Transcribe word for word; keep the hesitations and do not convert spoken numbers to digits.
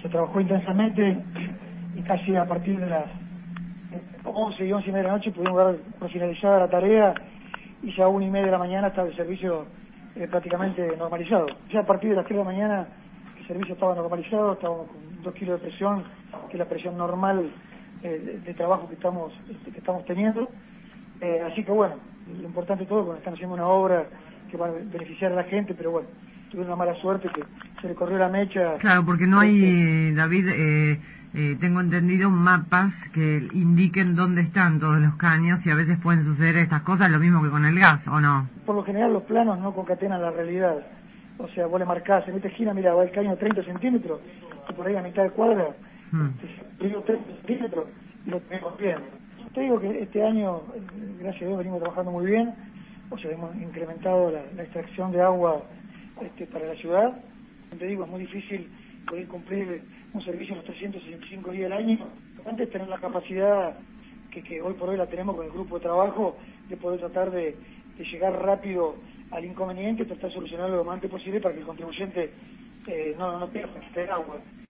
trabajó intensamente y casi a partir de las once y once y media de la noche pudimos dar por finalizada la tarea y ya a una y media de la mañana estaba el servicio eh, prácticamente normalizado. Ya a partir de las tres de la mañana el servicio estaba normalizado, estábamos con dos kilos de presión, que es la presión normal eh, de, de trabajo que estamos, que estamos teniendo. Eh, así que bueno, lo importante de todo, porque están haciendo una obra que va a beneficiar a la gente, pero bueno, tuvieron una mala suerte que se le corrió la mecha. Claro, porque no hay, este, David, eh, eh, tengo entendido, mapas que indiquen dónde están todos los caños y a veces pueden suceder estas cosas, lo mismo que con el gas, ¿o no? Por lo general los planos no concatenan la realidad. O sea, vos le marcás en esta esquina, mira, va el caño treinta centímetros, y por ahí a mitad de cuadra, Hmm. digo treinta centímetros, y lo tenemos bien. Te digo que este año, eh, gracias a Dios, venimos trabajando muy bien. O sea, hemos incrementado la, la extracción de agua este, para la ciudad. Te digo, es muy difícil poder cumplir un servicio los trescientos sesenta y cinco días del año. Antes tener la capacidad que, que hoy por hoy la tenemos con el grupo de trabajo, de poder tratar de, de llegar rápido al inconveniente y tratar de solucionarlo lo más antes posible para que el contribuyente eh, no, no pierda agua.